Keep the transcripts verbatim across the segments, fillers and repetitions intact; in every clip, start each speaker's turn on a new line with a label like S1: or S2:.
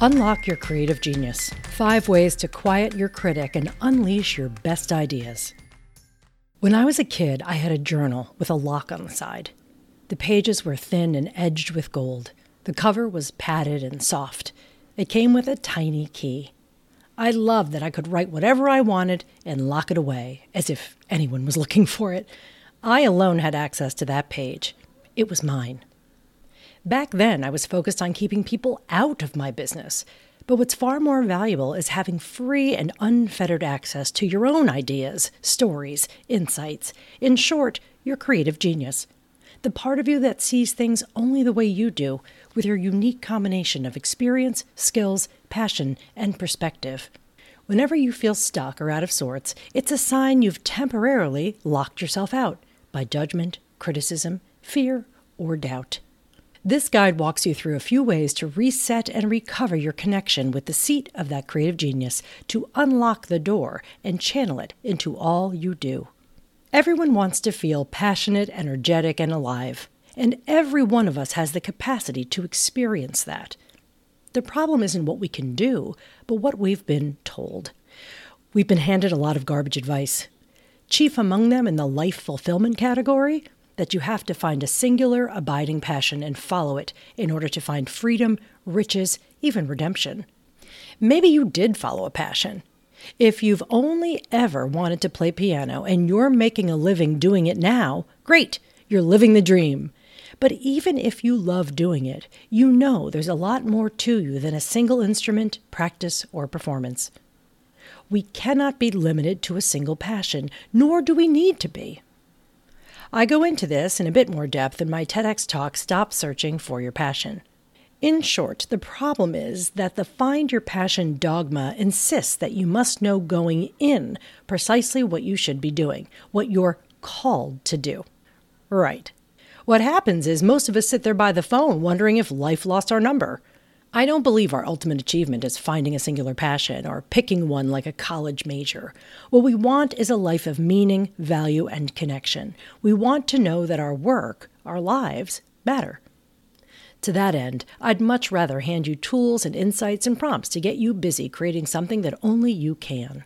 S1: Unlock your creative genius. Five ways to quiet your critic and unleash your best ideas. When I was a kid, I had a journal with a lock on the side. The pages were thin and edged with gold. The cover was padded and soft. It came with a tiny key. I loved that I could write whatever I wanted and lock it away, as if anyone was looking for it. I alone had access to that page. It was mine. Back then, I was focused on keeping people out of my business. But what's far more valuable is having free and unfettered access to your own ideas, stories, insights. In short, your creative genius. The part of you that sees things only the way you do, with your unique combination of experience, skills, passion, and perspective. Whenever you feel stuck or out of sorts, it's a sign you've temporarily locked yourself out by judgment, criticism, fear, or doubt. This guide walks you through a few ways to reset and recover your connection with the seat of that creative genius, to unlock the door and channel it into all you do. Everyone wants to feel passionate, energetic, and alive, and every one of us has the capacity to experience that. The problem isn't what we can do, but what we've been told. We've been handed a lot of garbage advice. Chief among them in the life fulfillment category, that you have to find a singular, abiding passion and follow it in order to find freedom, riches, even redemption. Maybe you did follow a passion. If you've only ever wanted to play piano and you're making a living doing it now, great, you're living the dream. But even if you love doing it, you know there's a lot more to you than a single instrument, practice, or performance. We cannot be limited to a single passion, nor do we need to be. I go into this in a bit more depth in my TEDx talk, Stop Searching for Your Passion. In short, the problem is that the Find Your Passion dogma insists that you must know going in precisely what you should be doing, what you're called to do. Right. What happens is most of us sit there by the phone wondering if life lost our number. I don't believe our ultimate achievement is finding a singular passion or picking one like a college major. What we want is a life of meaning, value, and connection. We want to know that our work, our lives, matter. To that end, I'd much rather hand you tools and insights and prompts to get you busy creating something that only you can.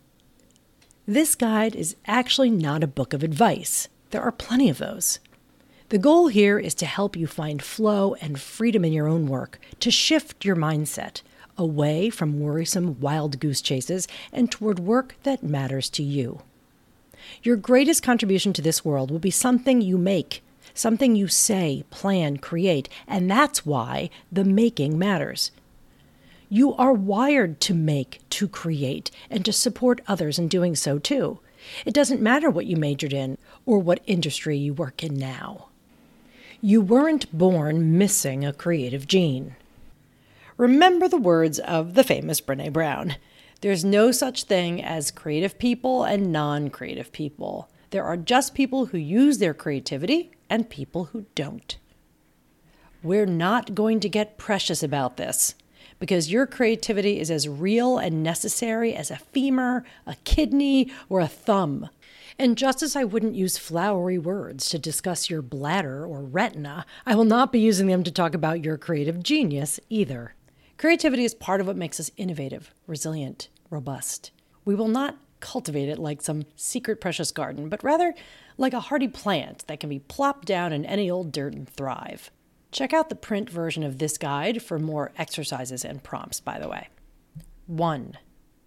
S1: This guide is actually not a book of advice. There are plenty of those. The goal here is to help you find flow and freedom in your own work, to shift your mindset away from worrisome wild goose chases and toward work that matters to you. Your greatest contribution to this world will be something you make, something you say, plan, create, and that's why the making matters. You are wired to make, to create, and to support others in doing so too. It doesn't matter what you majored in or what industry you work in now. You weren't born missing a creative gene. Remember the words of the famous Brené Brown. There's no such thing as creative people and non-creative people. There are just people who use their creativity and people who don't. We're not going to get precious about this, because your creativity is as real and necessary as a femur, a kidney, or a thumb. And just as I wouldn't use flowery words to discuss your bladder or retina, I will not be using them to talk about your creative genius either. Creativity is part of what makes us innovative, resilient, robust. We will not cultivate it like some secret precious garden, but rather like a hardy plant that can be plopped down in any old dirt and thrive. Check out the print version of this guide for more exercises and prompts, by the way. One,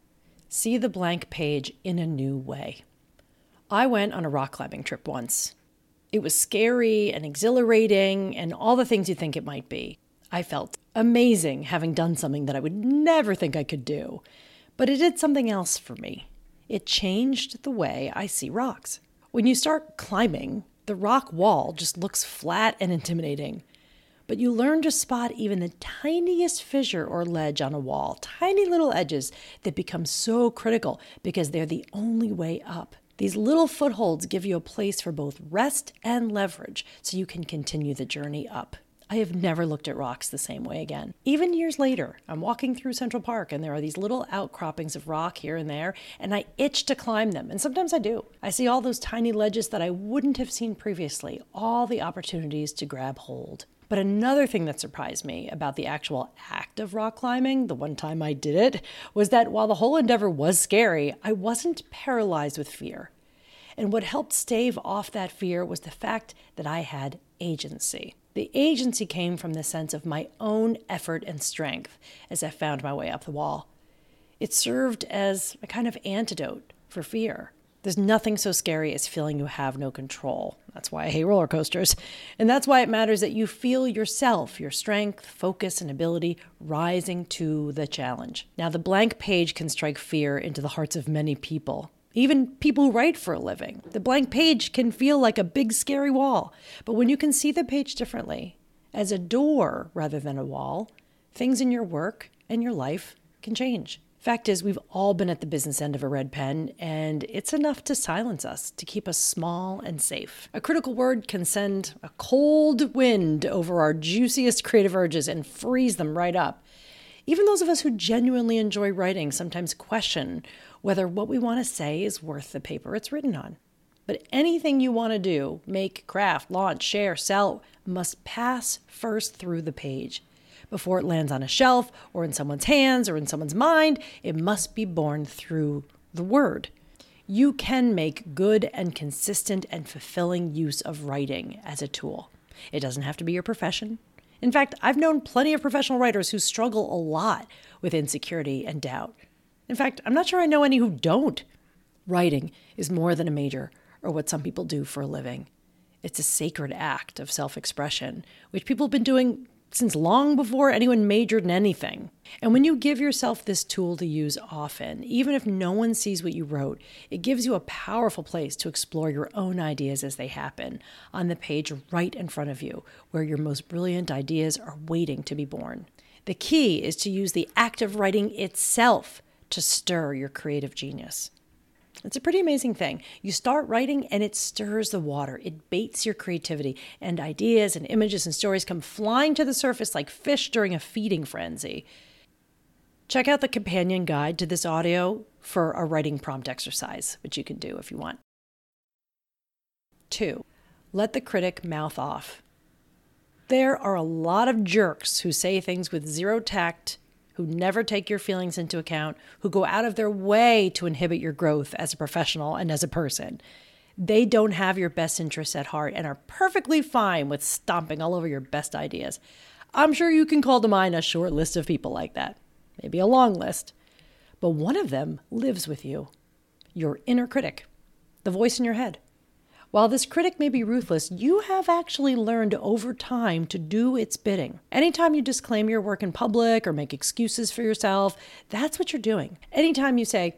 S1: see the blank page in a new way. I went on a rock climbing trip once. It was scary and exhilarating and all the things you think it might be. I felt amazing having done something that I would never think I could do. But it did something else for me. It changed the way I see rocks. When you start climbing, the rock wall just looks flat and intimidating. But you learn to spot even the tiniest fissure or ledge on a wall, tiny little edges that become so critical because they're the only way up. These little footholds give you a place for both rest and leverage so you can continue the journey up. I have never looked at rocks the same way again. Even years later, I'm walking through Central Park and there are these little outcroppings of rock here and there, and I itch to climb them, and sometimes I do. I see all those tiny ledges that I wouldn't have seen previously, all the opportunities to grab hold. But another thing that surprised me about the actual act of rock climbing, the one time I did it, was that while the whole endeavor was scary, I wasn't paralyzed with fear. And what helped stave off that fear was the fact that I had agency. The agency came from the sense of my own effort and strength as I found my way up the wall. It served as a kind of antidote for fear. There's nothing so scary as feeling you have no control. That's why I hate roller coasters. And that's why it matters that you feel yourself, your strength, focus, and ability rising to the challenge. Now, the blank page can strike fear into the hearts of many people, even people who write for a living. The blank page can feel like a big, scary wall. But when you can see the page differently, as a door rather than a wall, things in your work and your life can change. Fact is, we've all been at the business end of a red pen, and it's enough to silence us, to keep us small and safe. A critical word can send a cold wind over our juiciest creative urges and freeze them right up. Even those of us who genuinely enjoy writing sometimes question whether what we want to say is worth the paper it's written on. But anything you want to do, make, craft, launch, share, sell, must pass first through the page. Before it lands on a shelf or in someone's hands or in someone's mind, it must be born through the word. You can make good and consistent and fulfilling use of writing as a tool. It doesn't have to be your profession. In fact, I've known plenty of professional writers who struggle a lot with insecurity and doubt. In fact, I'm not sure I know any who don't. Writing is more than a major or what some people do for a living. It's a sacred act of self-expression, which people have been doing since long before anyone majored in anything. And when you give yourself this tool to use often, even if no one sees what you wrote, it gives you a powerful place to explore your own ideas as they happen on the page right in front of you, where your most brilliant ideas are waiting to be born. The key is to use the act of writing itself to stir your creative genius. It's a pretty amazing thing. You start writing and it stirs the water. It baits your creativity, and ideas and images and stories come flying to the surface like fish during a feeding frenzy. Check out the companion guide to this audio for a writing prompt exercise, which you can do if you want. Two, let the critic mouth off. There are a lot of jerks who say things with zero tact, who never take your feelings into account, who go out of their way to inhibit your growth as a professional and as a person. They don't have your best interests at heart and are perfectly fine with stomping all over your best ideas. I'm sure you can call to mind a short list of people like that, maybe a long list. But one of them lives with you, your inner critic, the voice in your head. While this critic may be ruthless, you have actually learned over time to do its bidding. Anytime you disclaim your work in public or make excuses for yourself, that's what you're doing. Anytime you say,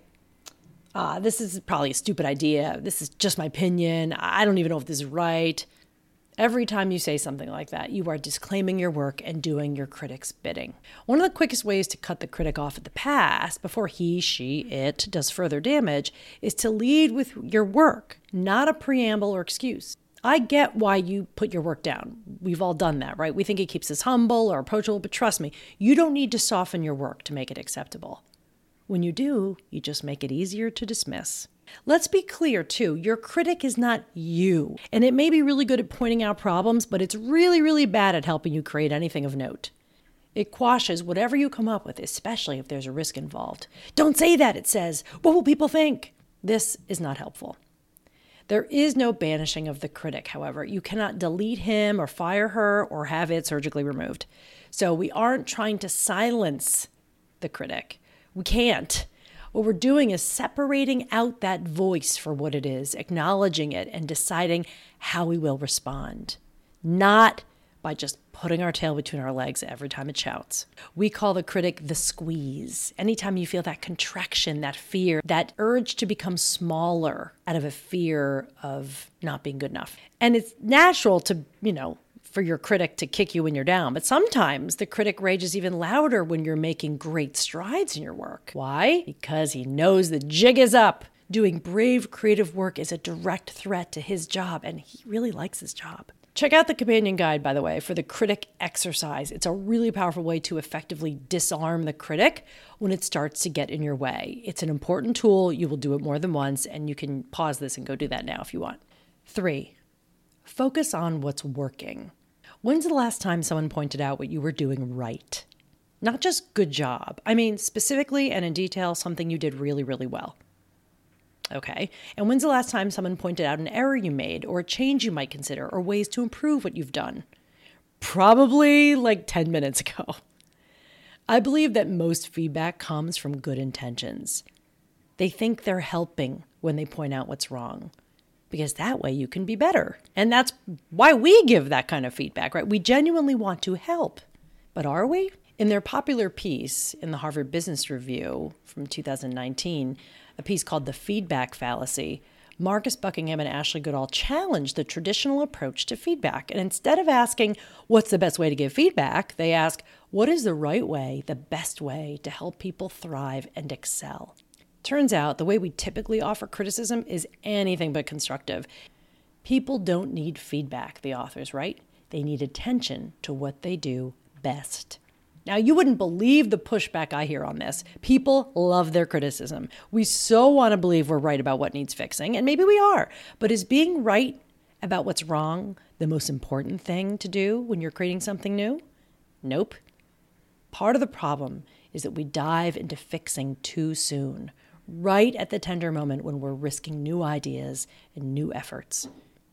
S1: ah, this is probably a stupid idea, this is just my opinion, I don't even know if this is right. Every time you say something like that, you are disclaiming your work and doing your critic's bidding. One of the quickest ways to cut the critic off at the pass before he, she, it does further damage is to lead with your work, not a preamble or excuse. I get why you put your work down. We've all done that, right? We think it keeps us humble or approachable, but trust me, you don't need to soften your work to make it acceptable. When you do, you just make it easier to dismiss. Let's be clear, too. Your critic is not you. And it may be really good at pointing out problems, but it's really, really bad at helping you create anything of note. It quashes whatever you come up with, especially if there's a risk involved. Don't say that, it says. What will people think? This is not helpful. There is no banishing of the critic, however. You cannot delete him or fire her or have it surgically removed. So we aren't trying to silence the critic. We can't. What we're doing is separating out that voice for what it is, acknowledging it, and deciding how we will respond. Not by just putting our tail between our legs every time it shouts. We call the critic the squeeze. Anytime you feel that contraction, that fear, that urge to become smaller out of a fear of not being good enough. And it's natural to, you know, for your critic to kick you when you're down. But sometimes the critic rages even louder when you're making great strides in your work. Why? Because he knows the jig is up. Doing brave creative work is a direct threat to his job, and he really likes his job. Check out the companion guide, by the way, for the critic exercise. It's a really powerful way to effectively disarm the critic when it starts to get in your way. It's an important tool. You will do it more than once, and you can pause this and go do that now if you want. Three, focus on what's working. When's the last time someone pointed out what you were doing right? Not just good job. I mean, specifically and in detail, something you did really, really well. Okay. And when's the last time someone pointed out an error you made or a change you might consider or ways to improve what you've done? Probably like ten minutes ago. I believe that most feedback comes from good intentions. They think they're helping when they point out what's wrong, because that way you can be better. And that's why we give that kind of feedback, right? We genuinely want to help. But are we? In their popular piece in the Harvard Business Review from two thousand nineteen, a piece called The Feedback Fallacy, Marcus Buckingham and Ashley Goodall challenged the traditional approach to feedback. And instead of asking, what's the best way to give feedback, they ask, what is the right way, the best way to help people thrive and excel? Turns out the way we typically offer criticism is anything but constructive. People don't need feedback, the authors write. They need attention to what they do best. Now, you wouldn't believe the pushback I hear on this. People love their criticism. We so want to believe we're right about what needs fixing, and maybe we are. But is being right about what's wrong the most important thing to do when you're creating something new? Nope. Part of the problem is that we dive into fixing too soon, right at the tender moment when we're risking new ideas and new efforts.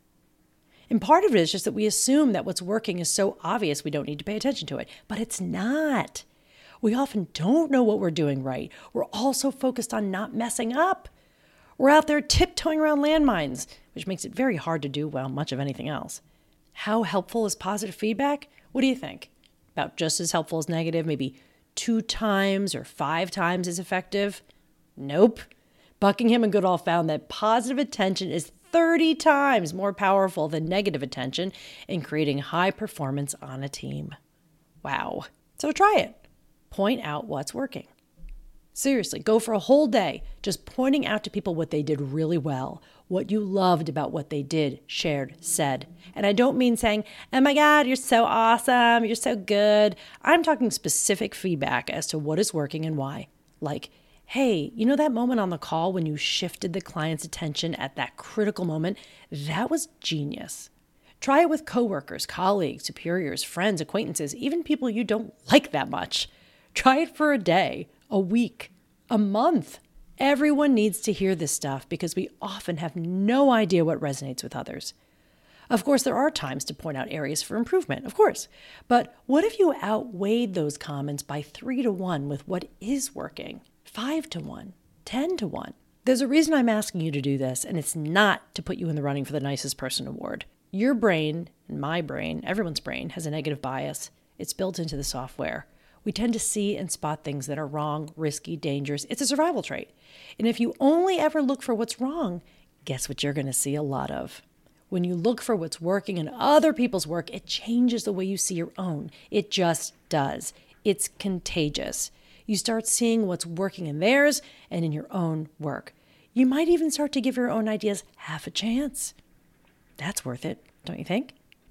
S1: And part of it is just that we assume that what's working is so obvious we don't need to pay attention to it. But it's not. We often don't know what we're doing right. We're also focused on not messing up. We're out there tiptoeing around landmines, which makes it very hard to do well much of anything else. How helpful is positive feedback? What do you think? About just as helpful as negative, maybe two times or five times as effective? Nope. Buckingham and Goodall found that positive attention is thirty times more powerful than negative attention in creating high performance on a team. Wow. So try it. Point out what's working. Seriously, go for a whole day just pointing out to people what they did really well, what you loved about what they did, shared, said. And I don't mean saying, oh my God, you're so awesome, you're so good. I'm talking specific feedback as to what is working and why. Like, hey, you know that moment on the call when you shifted the client's attention at that critical moment? That was genius. Try it with coworkers, colleagues, superiors, friends, acquaintances, even people you don't like that much. Try it for a day, a week, a month. Everyone needs to hear this stuff because we often have no idea what resonates with others. Of course, there are times to point out areas for improvement, of course. But what if you outweighed those comments by three to one with what is working? Five to one, ten to one. There's a reason I'm asking you to do this, and it's not to put you in the running for the nicest person award. Your brain, and my brain, everyone's brain, has a negative bias. It's built into the software. We tend to see and spot things that are wrong, risky, dangerous. It's a survival trait. And if you only ever look for what's wrong, guess what you're going to see a lot of? When you look for what's working in other people's work, it changes the way you see your own. It just does. It's contagious. You start seeing what's working in theirs and in your own work. You might even start to give your own ideas half a chance. That's worth it, don't you think?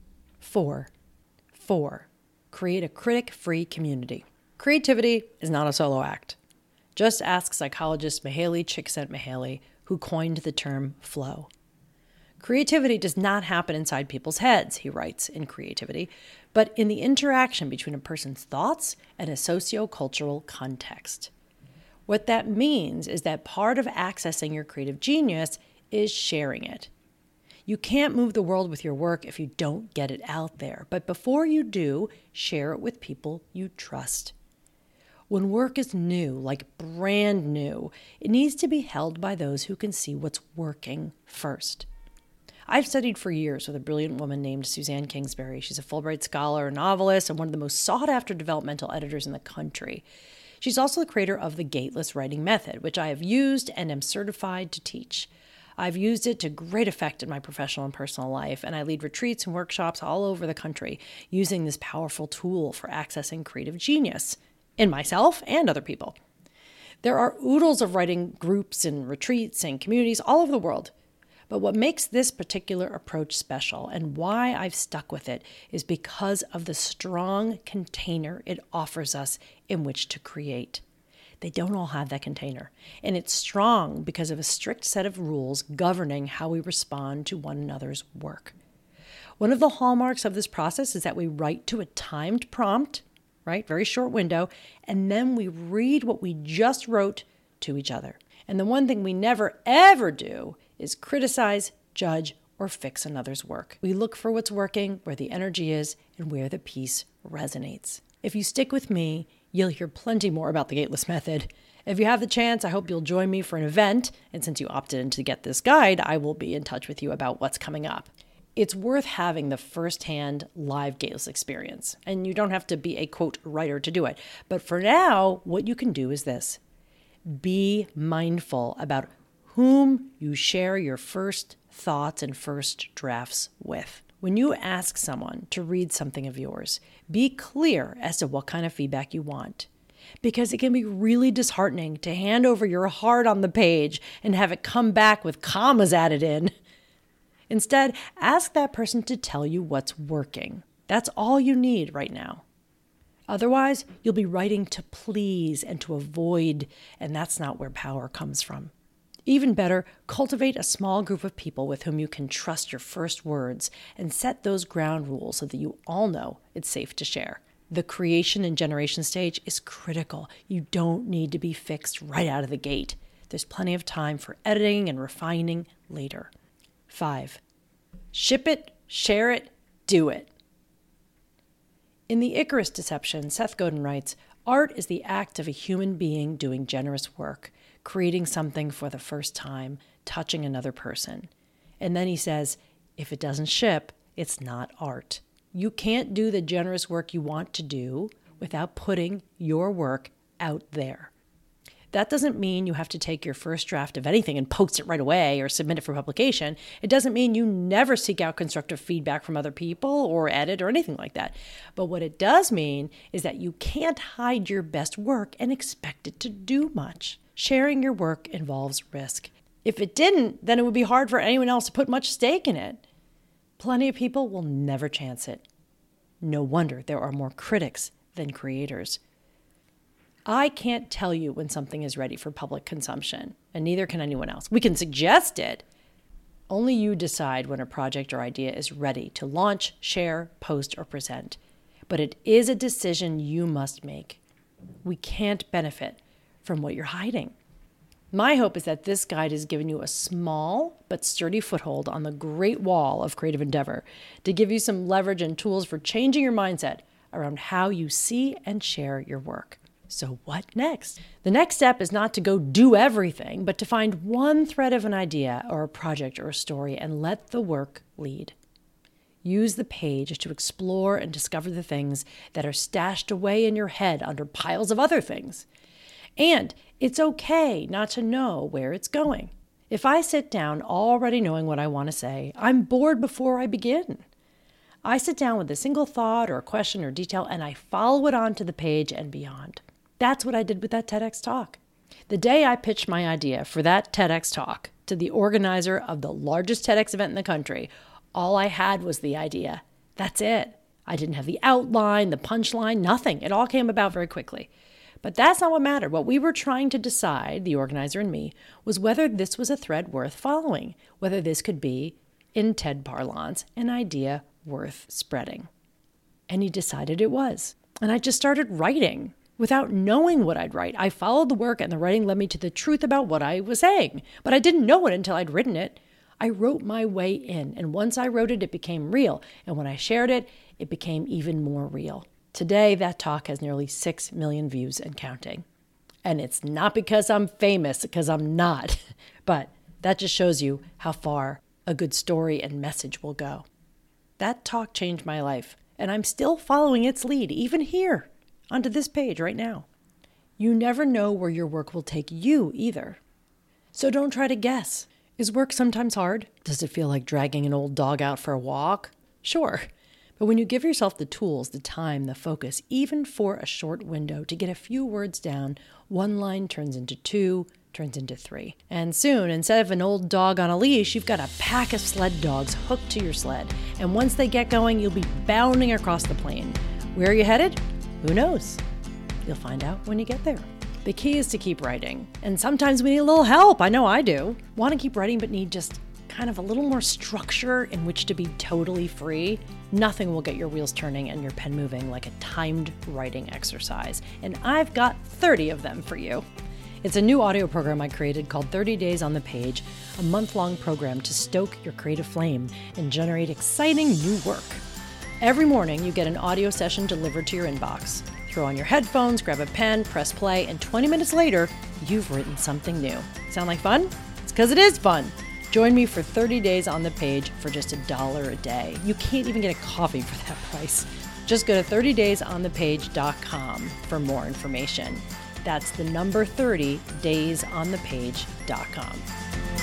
S1: Four. Four. Create a critic-free community. Creativity is not a solo act. Just ask psychologist Mihaly Csikszentmihalyi, who coined the term flow. Creativity does not happen inside people's heads, he writes in Creativity, but in the interaction between a person's thoughts and a socio-cultural context. What that means is that part of accessing your creative genius is sharing it. You can't move the world with your work if you don't get it out there, but before you do, share it with people you trust. When work is new, like brand new, it needs to be held by those who can see what's working first. I've studied for years with a brilliant woman named Suzanne Kingsbury. She's a Fulbright scholar, a novelist, and one of the most sought-after developmental editors in the country. She's also the creator of the Gateless Writing Method, which I have used and am certified to teach. I've used it to great effect in my professional and personal life, and I lead retreats and workshops all over the country using this powerful tool for accessing creative genius in myself and other people. There are oodles of writing groups and retreats and communities all over the world. But what makes this particular approach special and why I've stuck with it is because of the strong container it offers us in which to create. They don't all have that container. And it's strong because of a strict set of rules governing how we respond to one another's work. One of the hallmarks of this process is that we write to a timed prompt, right? Very short window. And then we read what we just wrote to each other. And the one thing we never, ever do is criticize, judge, or fix another's work. We look for what's working, where the energy is, and where the piece resonates. If you stick with me, you'll hear plenty more about the Gateless Method. If you have the chance, I hope you'll join me for an event. And since you opted in to get this guide, I will be in touch with you about what's coming up. It's worth having the firsthand live Gateless experience. And you don't have to be a, quote, writer to do it. But for now, what you can do is this. Be mindful about whom you share your first thoughts and first drafts with. When you ask someone to read something of yours, be clear as to what kind of feedback you want. Because it can be really disheartening to hand over your heart on the page and have it come back with commas added in. Instead, ask that person to tell you what's working. That's all you need right now. Otherwise, you'll be writing to please and to avoid, and that's not where power comes from. Even better, cultivate a small group of people with whom you can trust your first words and set those ground rules so that you all know it's safe to share. The creation and generation stage is critical. You don't need to be fixed right out of the gate. There's plenty of time for editing and refining later. Five, ship it, share it, do it. In The Icarus Deception, Seth Godin writes, art is the act of a human being doing generous work, creating something for the first time, touching another person. And then he says, if it doesn't ship, it's not art. You can't do the generous work you want to do without putting your work out there. That doesn't mean you have to take your first draft of anything and post it right away or submit it for publication. It doesn't mean you never seek out constructive feedback from other people or edit or anything like that. But what it does mean is that you can't hide your best work and expect it to do much. Sharing your work involves risk. If it didn't, then it would be hard for anyone else to put much stake in it. Plenty of people will never chance it. No wonder there are more critics than creators. I can't tell you when something is ready for public consumption, and neither can anyone else. We can suggest it. Only you decide when a project or idea is ready to launch, share, post, or present. But it is a decision you must make. We can't benefit from what you're hiding. My hope is that this guide has given you a small but sturdy foothold on the great wall of creative endeavor to give you some leverage and tools for changing your mindset around how you see and share your work. So what next? The next step is not to go do everything, but to find one thread of an idea or a project or a story and let the work lead. Use the page to explore and discover the things that are stashed away in your head under piles of other things. And it's okay not to know where it's going. If I sit down already knowing what I want to say, I'm bored before I begin. I sit down with a single thought or a question or detail, and I follow it onto the page and beyond. That's what I did with that TEDx talk. The day I pitched my idea for that TEDx talk to the organizer of the largest TEDx event in the country, all I had was the idea. That's it. I didn't have the outline, the punchline, nothing. It all came about very quickly. But that's not what mattered. What we were trying to decide, the organizer and me, was whether this was a thread worth following, whether this could be, in TED parlance, an idea worth spreading. And he decided it was. And I just started writing. Without knowing what I'd write, I followed the work and the writing led me to the truth about what I was saying. But I didn't know it until I'd written it. I wrote my way in, and once I wrote it, it became real. And when I shared it, it became even more real. Today, that talk has nearly six million views and counting. And it's not because I'm famous, because I'm not. But that just shows you how far a good story and message will go. That talk changed my life, and I'm still following its lead, even here. Onto this page right now. You never know where your work will take you either. So don't try to guess. Is work sometimes hard? Does it feel like dragging an old dog out for a walk? Sure. But when you give yourself the tools, the time, the focus, even for a short window to get a few words down, one line turns into two, turns into three. And soon, instead of an old dog on a leash, you've got a pack of sled dogs hooked to your sled. And once they get going, you'll be bounding across the plain. Where are you headed? Who knows? You'll find out when you get there. The key is to keep writing. And sometimes we need a little help. I know I do. Want to keep writing, but need just kind of a little more structure in which to be totally free, nothing will get your wheels turning and your pen moving like a timed writing exercise. And I've got thirty of them for you. It's a new audio program I created called thirty days on the Page, a month-long program to stoke your creative flame and generate exciting new work. Every morning, you get an audio session delivered to your inbox. Throw on your headphones, grab a pen, press play, and twenty minutes later, you've written something new. Sound like fun? It's because it is fun. Join me for thirty days on the Page for just a dollar a day. You can't even get a coffee for that price. Just go to thirty days on the page dot com for more information. That's the number thirty days on the page dot com.